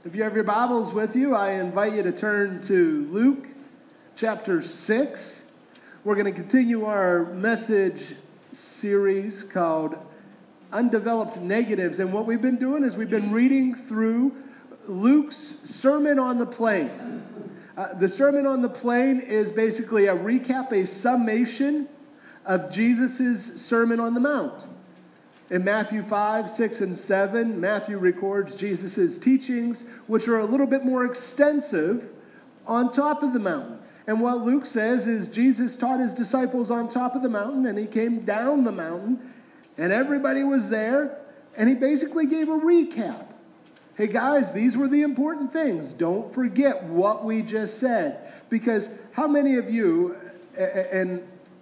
If you have your Bibles with you, I invite you to turn to Luke chapter 6. We're going to continue our message series called Undeveloped Negatives. And what we've been doing is we've been reading through Luke's Sermon on the Plain. The Sermon on the Plain is basically a recap, a summation of Jesus' Sermon on the Mount. In Matthew 5, 6, and 7, Matthew records Jesus' teachings, which are a little bit more extensive on top of the mountain. And what Luke says is Jesus taught his disciples on top of the mountain, and he came down the mountain, and everybody was there, and he basically gave a recap. Hey guys, these were the important things. Don't forget what we just said. Because how many of you have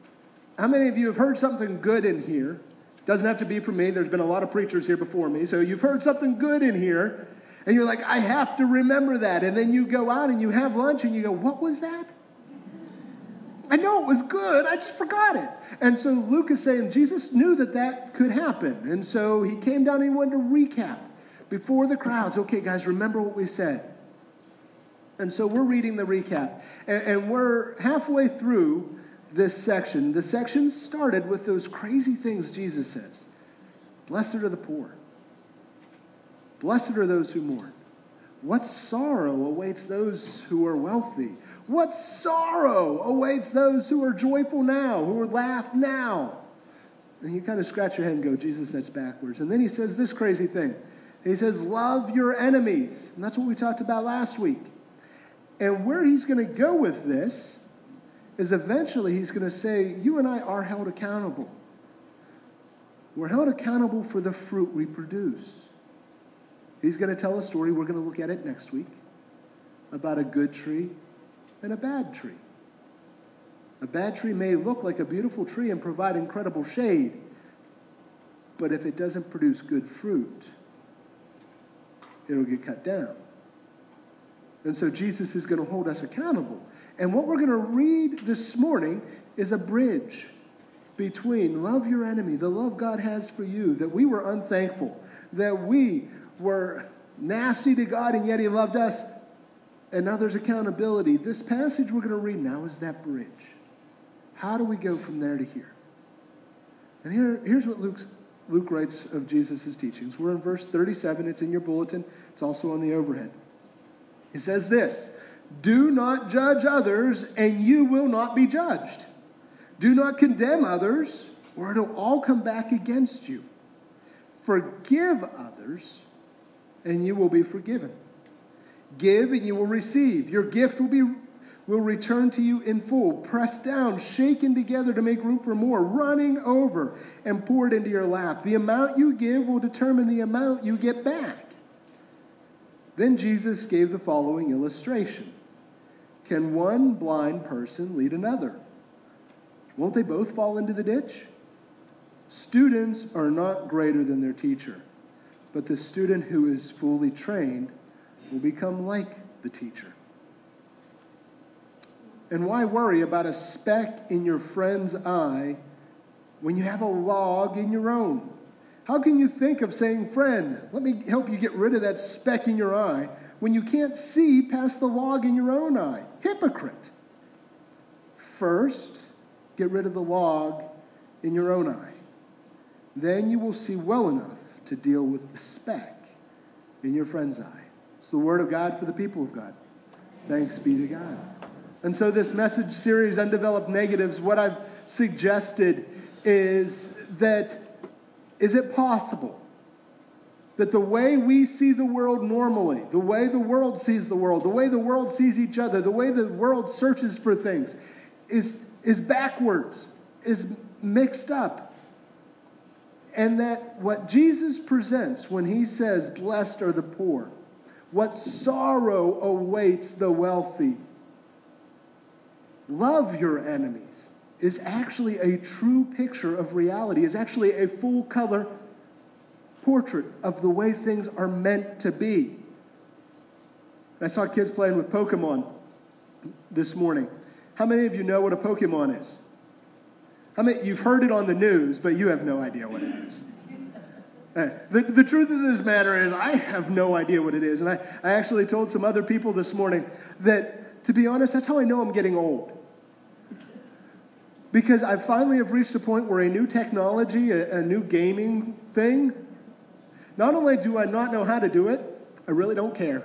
heard something good in here? Doesn't have to be from me. There's been a lot of preachers here before me. So you've heard something good in here, and you're like, I have to remember that. And then you go out and you have lunch, and you go, what was that? I know it was good. I just forgot it. And so Luke is saying Jesus knew that could happen. And so he came down and he wanted to recap before the crowds. Okay, guys, remember what we said. And so we're reading the recap. And we're halfway through this section. The section started with those crazy things Jesus says. Blessed are the poor. Blessed are those who mourn. What sorrow awaits those who are wealthy? What sorrow awaits those who are joyful now, who are laugh now? And you kind of scratch your head and go, Jesus, that's backwards. And then he says this crazy thing. He says, love your enemies. And that's what we talked about last week. And where he's going to go with this is eventually he's going to say, you and I are held accountable. We're held accountable for the fruit we produce. He's going to tell a story, we're going to look at it next week, about a good tree and a bad tree. A bad tree may look like a beautiful tree and provide incredible shade, but if it doesn't produce good fruit, it'll get cut down. And so Jesus is going to hold us accountable. And what we're going to read this morning is a bridge between love your enemy, the love God has for you, that we were unthankful, that we were nasty to God and yet he loved us, and now there's accountability. This passage we're going to read now is that bridge. How do we go from there to here? And here's what Luke writes of Jesus' teachings. We're in verse 37. It's in your bulletin. It's also on the overhead. He says this, do not judge others, and you will not be judged. Do not condemn others, or it'll all come back against you. Forgive others, and you will be forgiven. Give, and you will receive. Your gift will return to you in full, pressed down, shaken together to make room for more, running over and poured into your lap. The amount you give will determine the amount you get back. Then Jesus gave the following illustration. Can one blind person lead another? Won't they both fall into the ditch? Students are not greater than their teacher, but the student who is fully trained will become like the teacher. And why worry about a speck in your friend's eye when you have a log in your own? How can you think of saying, friend, let me help you get rid of that speck in your eye, when you can't see past the log in your own eye? Hypocrite. First, get rid of the log in your own eye. Then you will see well enough to deal with the speck in your friend's eye. It's the word of God for the people of God. Thanks be to God. And so this message series, Undeveloped Negatives, what I've suggested is that, is it possible that the way we see the world normally, the way the world sees the world sees each other, the way the world searches for things is backwards, is mixed up? And that what Jesus presents when he says, blessed are the poor, what sorrow awaits the wealthy, love your enemies, is actually a true picture of reality, is actually a full color portrait of the way things are meant to be. I saw kids playing with Pokemon this morning. How many of you know what a Pokemon is? How many, you've heard it on the news, but you have no idea what it is. The truth of this matter is I have no idea what it is. And I actually told some other people this morning that, to be honest, that's how I know I'm getting old. Because I finally have reached a point where a new technology, a new gaming thing, not only do I not know how to do it, I really don't care.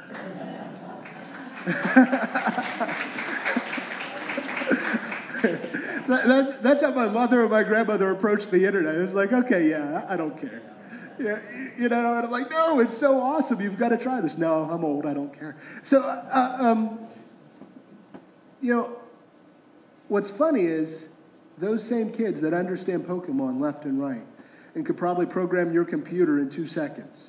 That's how my mother or my grandmother approached the internet. It was like, okay, yeah, I don't care. Yeah, and I'm like, no, it's so awesome. You've got to try this. No, I'm old. I don't care. So, what's funny is those same kids that understand Pokemon left and right and could probably program your computer in 2 seconds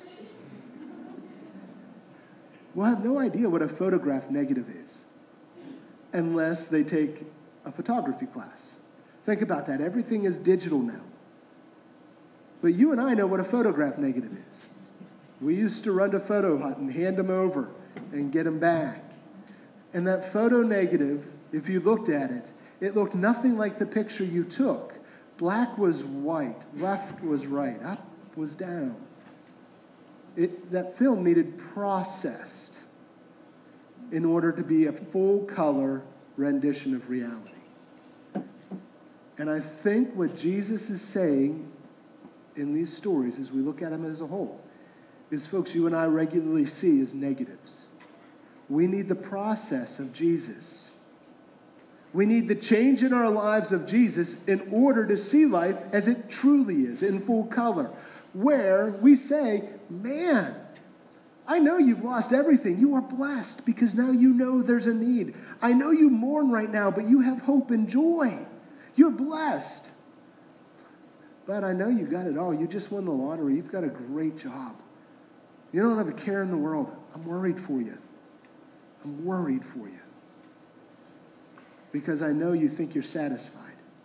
will have no idea what a photograph negative is unless they take a photography class. Think about that. Everything is digital now. But you and I know what a photograph negative is. We used to run to Photo Hut and hand them over and get them back. And that photo negative, if you looked at it, it looked nothing like the picture you took. Black was white, left was right, up was down. That film needed processed in order to be a full-color rendition of reality. And I think what Jesus is saying in these stories, as we look at them as a whole, is folks you and I regularly see as negatives. We need the process of Jesus. We need the change in our lives of Jesus in order to see life as it truly is, in full color, where we say, man, I know you've lost everything. You are blessed because now you know there's a need. I know you mourn right now, but you have hope and joy. You're blessed. But I know you got it all. You just won the lottery. You've got a great job. You don't have a care in the world. I'm worried for you. I'm worried for you. Because I know you think you're satisfied.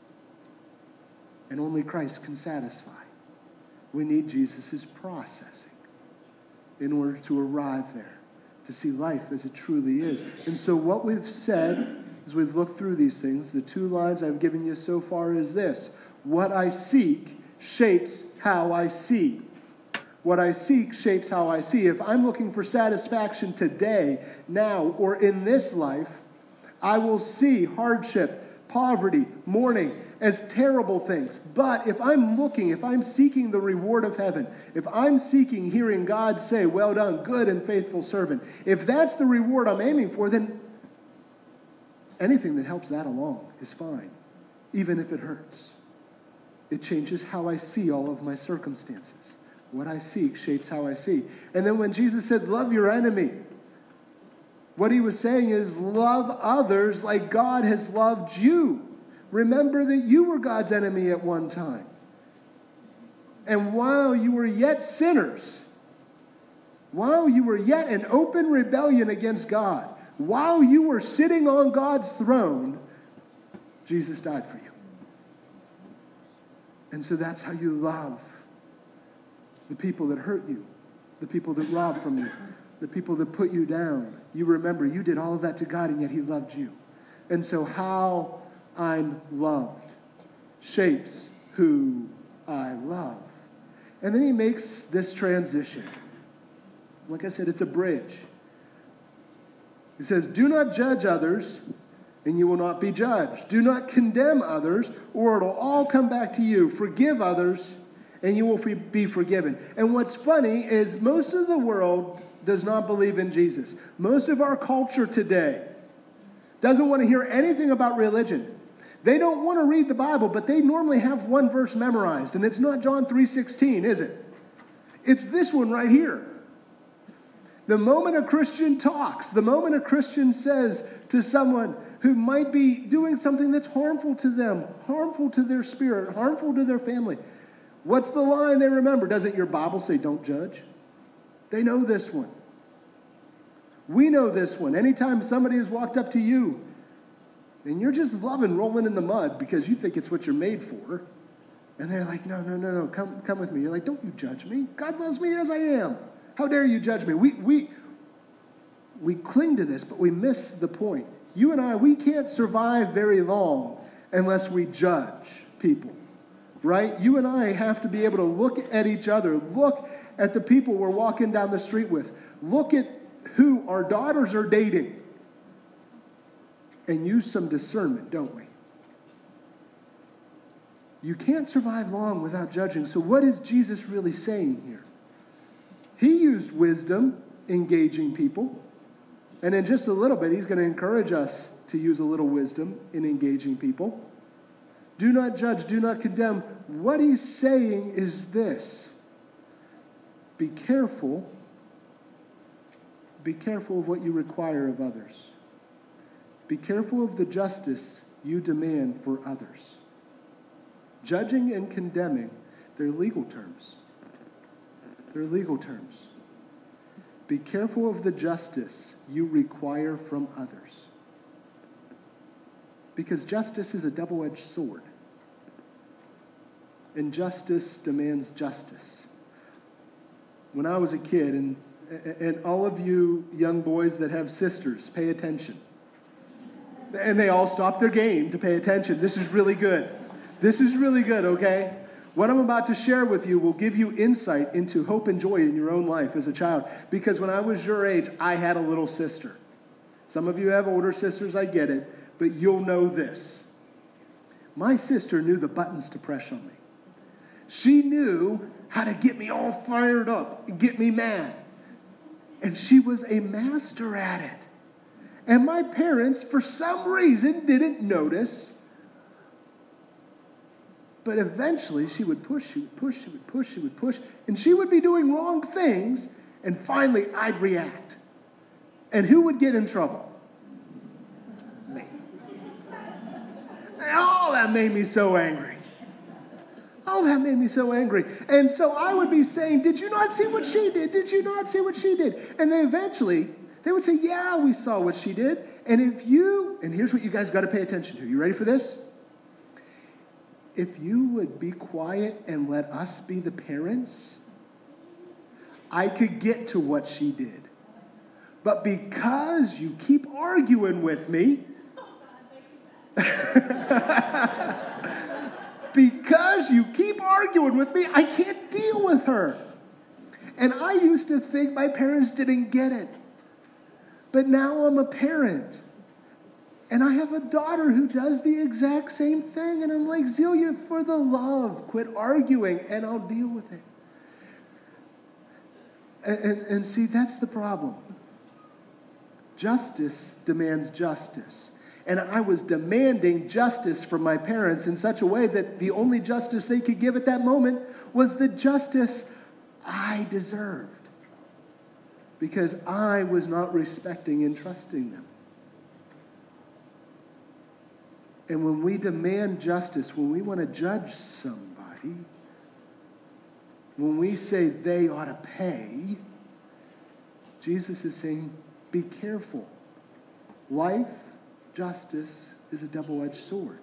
And only Christ can satisfy. We need Jesus' processing in order to arrive there, to see life as it truly is. And so what we've said, as we've looked through these things, the 2 lines I've given you so far is this: what I seek shapes how I see. What I seek shapes how I see. If I'm looking for satisfaction today, now, or in this life, I will see hardship, poverty, mourning as terrible things. But if I'm seeking the reward of heaven, if I'm seeking hearing God say, well done, good and faithful servant, if that's the reward I'm aiming for, then anything that helps that along is fine, even if it hurts. It changes how I see all of my circumstances. What I seek shapes how I see. And then when Jesus said, love your enemy, what he was saying is love others like God has loved you. Remember that you were God's enemy at one time. And while you were yet sinners, while you were yet in open rebellion against God, while you were sitting on God's throne, Jesus died for you. And so that's how you love the people that hurt you, the people that rob from you, the people that put you down. You remember you did all of that to God, and yet he loved you. And so how I'm loved shapes who I love. And then he makes this transition. Like I said, it's a bridge. He says, do not judge others, and you will not be judged. Do not condemn others, or it'll all come back to you. Forgive others, and you will be forgiven. And what's funny is most of the world does not believe in Jesus. Most of our culture today doesn't want to hear anything about religion. They don't want to read the Bible, but they normally have one verse memorized, and it's not John 3:16, is it? It's this one right here. The moment a Christian talks, the moment a Christian says to someone who might be doing something that's harmful to them, harmful to their spirit, harmful to their family, what's the line they remember? Doesn't your Bible say don't judge? They know this one. We know this one. Anytime somebody has walked up to you and you're just loving rolling in the mud because you think it's what you're made for, and they're like, no, come with me. You're like, don't you judge me. God loves me as I am. How dare you judge me? We cling to this, but we miss the point. You and I, we can't survive very long unless we judge people. right? You and I have to be able to look at each other, look at the people we're walking down the street with, look at who our daughters are dating, and use some discernment, don't we? You can't survive long without judging. So what is Jesus really saying here? He used wisdom engaging people. And in just a little bit, he's going to encourage us to use a little wisdom in engaging people. Do not judge, do not condemn. What he's saying is this. Be careful. Be careful of what you require of others. Be careful of the justice you demand for others. Judging and condemning, they're legal terms. They're legal terms. Be careful of the justice you require from others. Because justice is a double-edged sword. And justice demands justice. When I was a kid, and all of you young boys that have sisters, pay attention. And they all stop their game to pay attention. This is really good. This is really good, okay? What I'm about to share with you will give you insight into hope and joy in your own life as a child. Because when I was your age, I had a little sister. Some of you have older sisters, I get it. But you'll know this. My sister knew the buttons to press on me. She knew how to get me all fired up and get me mad. And she was a master at it. And my parents, for some reason, didn't notice. But eventually, she would push, she would push, she would push, she would push. And she would be doing wrong things. And finally, I'd react. And who would get in trouble? Me. Oh, that made me so angry. Oh, that made me so angry. And so I would be saying, did you not see what she did? Did you not see what she did? And then eventually, they would say, yeah, we saw what she did. And and here's what you guys got to pay attention to. You ready for this? If you would be quiet and let us be the parents, I could get to what she did. But because you keep arguing with me, because you keep arguing with me, I can't deal with her. And I used to think my parents didn't get it. But now I'm a parent. And I have a daughter who does the exact same thing. And I'm like, Zelia, for the love, quit arguing and I'll deal with it. And see, that's the problem. Justice demands justice. And I was demanding justice from my parents in such a way that the only justice they could give at that moment was the justice I deserved. Because I was not respecting and trusting them. And when we demand justice, when we want to judge somebody, when we say they ought to pay, Jesus is saying, be careful. Life, justice is a double-edged sword.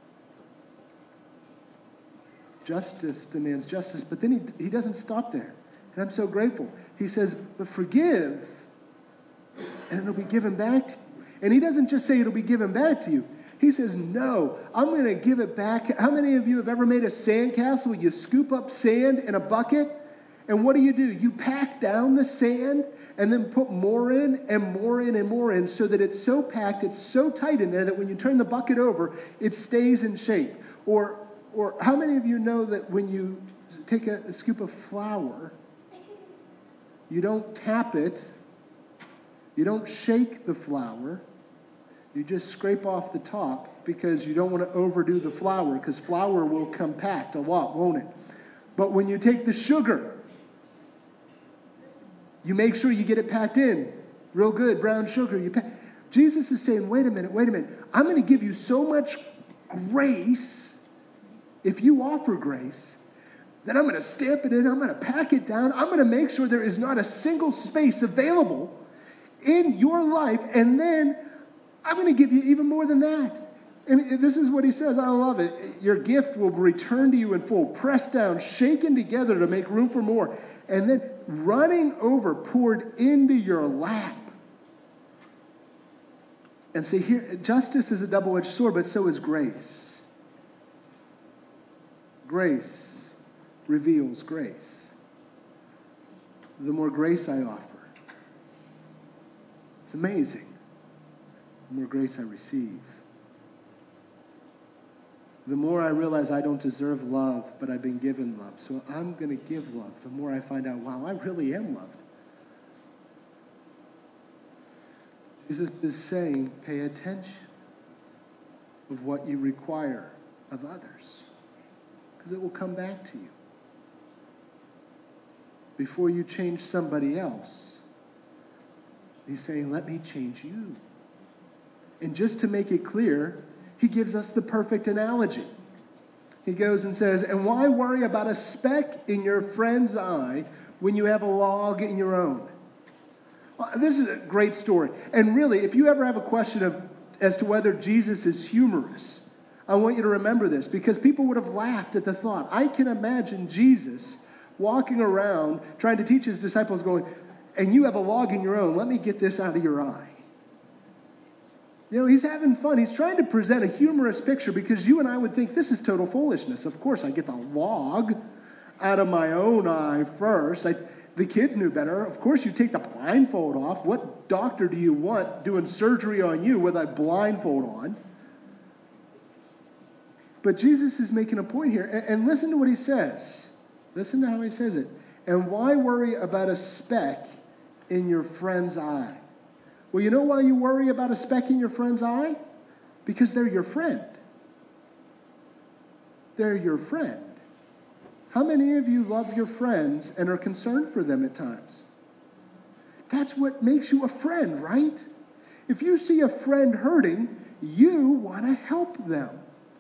Justice demands justice, but then he doesn't stop there. And I'm so grateful. He says, but forgive, and it'll be given back to you. And he doesn't just say it'll be given back to you. He says, no, I'm going to give it back. How many of you have ever made a sandcastle where you scoop up sand in a bucket? And what do? You pack down the sand and then put more in and more in and more in so that it's so packed, it's so tight in there that when you turn the bucket over, it stays in shape. Or how many of you know that when you take a scoop of flour, you don't tap it, you don't shake the flour, you just scrape off the top because you don't want to overdo the flour because flour will compact a lot, won't it? But when you take the sugar, you make sure you get it packed in real good, brown sugar. Jesus is saying, wait a minute. I'm going to give you so much grace, if you offer grace, that I'm going to stamp it in, I'm going to pack it down, I'm going to make sure there is not a single space available in your life, and then I'm going to give you even more than that. And this is what he says. I love it. Your gift will return to you in full, pressed down, shaken together to make room for more, and then running over, poured into your lap. And see, here, justice is a double-edged sword, but so is grace. grace reveals grace. The more grace I offer, it's amazing. The more grace I receive. The more I realize I don't deserve love, but I've been given love. So I'm going to give love. The more I find out, wow, I really am loved. Jesus is saying, pay attention of what you require of others, because it will come back to you. Before you change somebody else, he's saying, let me change you. And just to make it clear, he gives us the perfect analogy. He goes and says, and why worry about a speck in your friend's eye when you have a log in your own? Well, this is a great story. And really, if you ever have a question as to whether Jesus is humorous, I want you to remember this, because people would have laughed at the thought. I can imagine Jesus walking around trying to teach his disciples going, and you have a log in your own, let me get this out of your eye. You know, he's having fun. He's trying to present a humorous picture, because you and I would think this is total foolishness. Of course, I get the log out of my own eye first. The kids knew better. Of course, you take the blindfold off. What doctor do you want doing surgery on you with a blindfold on? But Jesus is making a point here. And listen to what he says. Listen to how he says it. And why worry about a speck in your friend's eye? Well, you know why you worry about a speck in your friend's eye? Because they're your friend. They're your friend. How many of you love your friends and are concerned for them at times? That's what makes you a friend, right? If you see a friend hurting, you want to help them.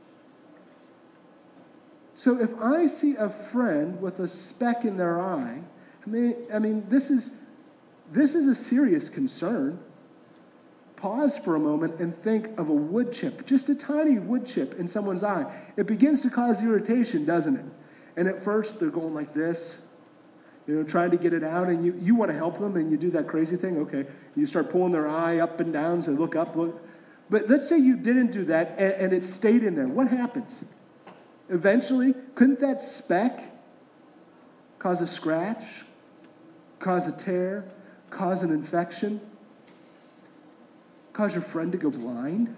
So if I see a friend with a speck in their eye, I mean, this is a serious concern. Pause for a moment and think of a wood chip, just a tiny wood chip in someone's eye. It begins to cause irritation, doesn't it? And at first, they're going like this, trying to get it out, and you want to help them, and you do that crazy thing. Okay, you start pulling their eye up and down, so look up, look. But let's say you didn't do that, and it stayed in there. What happens? Eventually, couldn't that speck cause a scratch, cause a tear, cause an infection, cause your friend to go blind?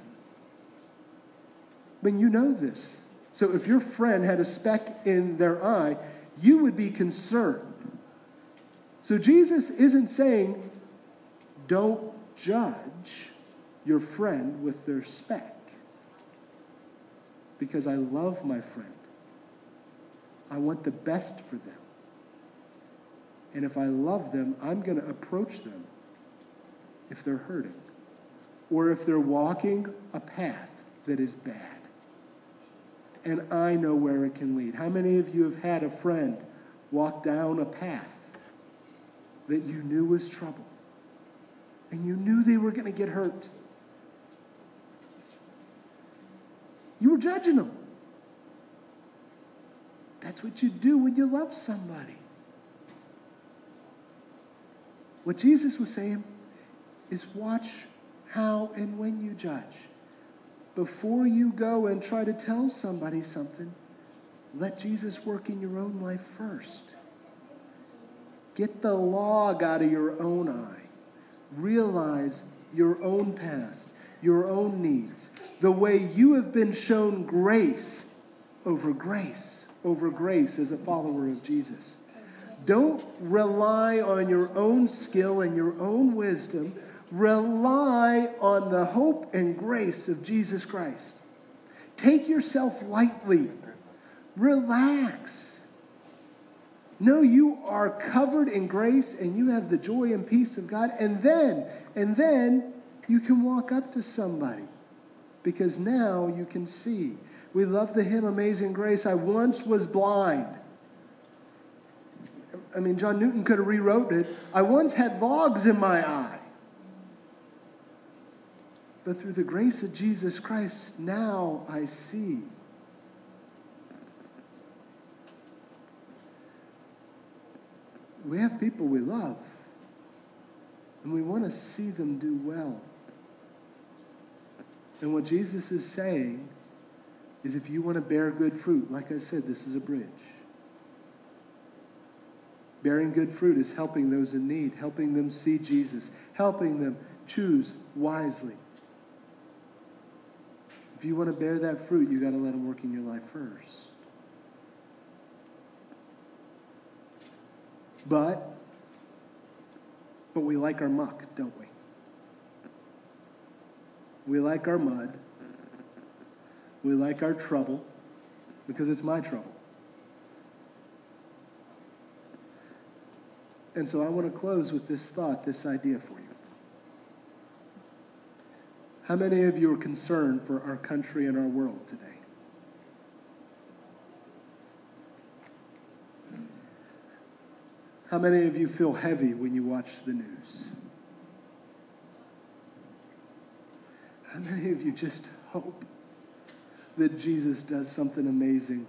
But you know this. So if your friend had a speck in their eye, you would be concerned. So Jesus isn't saying, don't judge your friend with their speck. Because I love my friend. I want the best for them. And if I love them, I'm going to approach them if they're hurting. Or if they're walking a path that is bad. And I know where it can lead. How many of you have had a friend walk down a path that you knew was trouble? And you knew they were going to get hurt. You were judging them. That's what you do when you love somebody. What Jesus was saying is watch how and when you judge. Before you go and try to tell somebody something, let Jesus work in your own life first. Get the log out of your own eye. Realize your own past, your own needs, the way you have been shown grace over grace as a follower of Jesus. Don't rely on your own skill and your own wisdom. Rely on the hope and grace of Jesus Christ. Take yourself lightly. Relax. Know you are covered in grace and you have the joy and peace of God. And then you can walk up to somebody because now you can see. We love the hymn Amazing Grace. I once was blind. I mean, John Newton could have rewrote it. I once had logs in my eye. But through the grace of Jesus Christ, now I see. We have people we love, and we want to see them do well. And what Jesus is saying is if you want to bear good fruit, like I said, this is a bridge. Bearing good fruit is helping those in need, helping them see Jesus, helping them choose wisely. If you want to bear that fruit, you got to let him work in your life first. But we like our muck, don't we? We like our mud. We like our trouble, because it's my trouble. And so I want to close with this thought, this idea for you. How many of you are concerned for our country and our world today? How many of you feel heavy when you watch the news? How many of you just hope that Jesus does something amazing?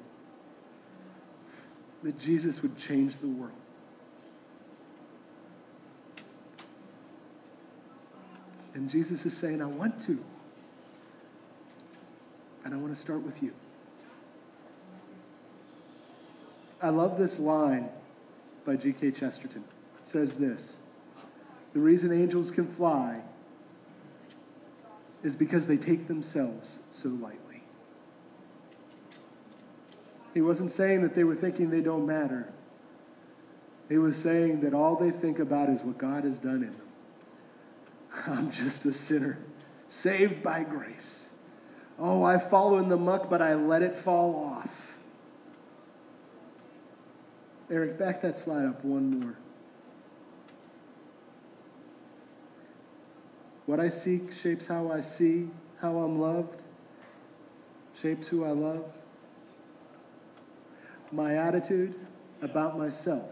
That Jesus would change the world? And Jesus is saying, I want to. And I want to start with you. I love this line by G.K. Chesterton. It says this: the reason angels can fly is because they take themselves so lightly. He wasn't saying that they were thinking they don't matter. He was saying that all they think about is what God has done in them. I'm just a sinner, saved by grace. Oh, I follow in the muck, but I let it fall off. Eric, back that slide up one more. What I seek shapes how I see, how I'm loved, shapes who I love. My attitude about myself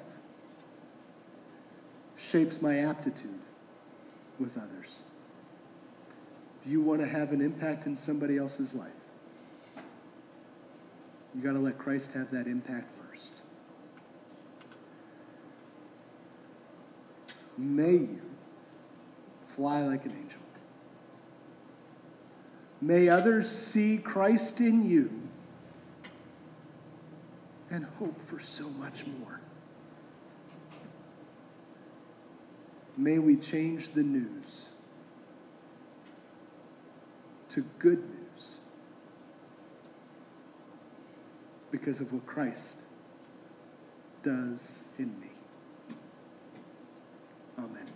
shapes my aptitude with others. If you want to have an impact in somebody else's life, you got to let Christ have that impact first. May you fly like an angel. May others see Christ in you and hope for so much more. May we change the news to good news because of what Christ does in me. Amen.